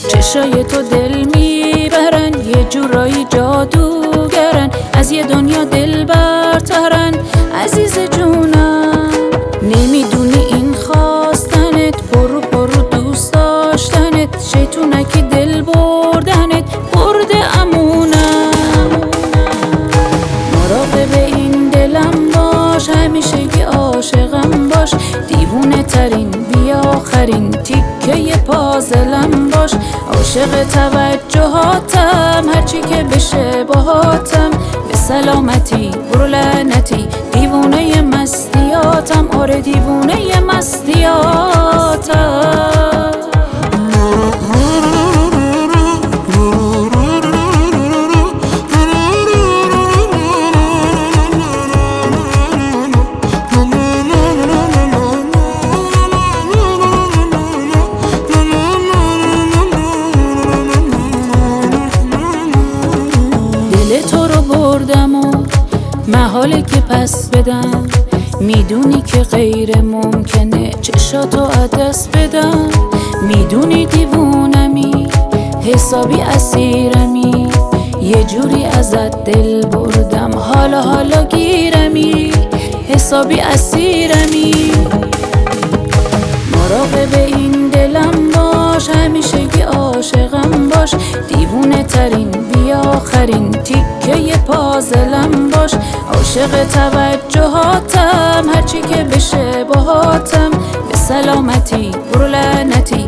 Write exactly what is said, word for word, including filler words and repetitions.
چشای تو دل میبرن، یه جورایی جادوگرن، از یه دنیا دل برترن. عزیز جونم نمیدونی این خواستنت، پرو پرو دوست داشتنت، شیطونکی دل بردنت برده امونم. مراقب این دلم باش، همیشه یه عاشقم باش، دیوونه ترین بی آخرین تیکه پازلم باش. عاشق توجهاتم، هرچی که بشه باهاتم، به سلامتی برو لعنتی، دیوونه مستیاتم، آره دیوونه مستیاتم. دل تو رو بردم و محاله که پس بدم، میدونی که غیر ممکنه چشاتو عدس بدم. میدونی دیوونمی، حسابی اسیرمی، یه جوری ازت دل بردم، حالا حالا گیرمی، حسابی اسیرمی. مراقب این دلم باش، همیشه یه عاشقم باش، دیوونه ترین بی آخرین تیکه پازلم باش. عاشق توجهاتم، هرچی که بشه باهاتم، به سلامتی برو لعنتی،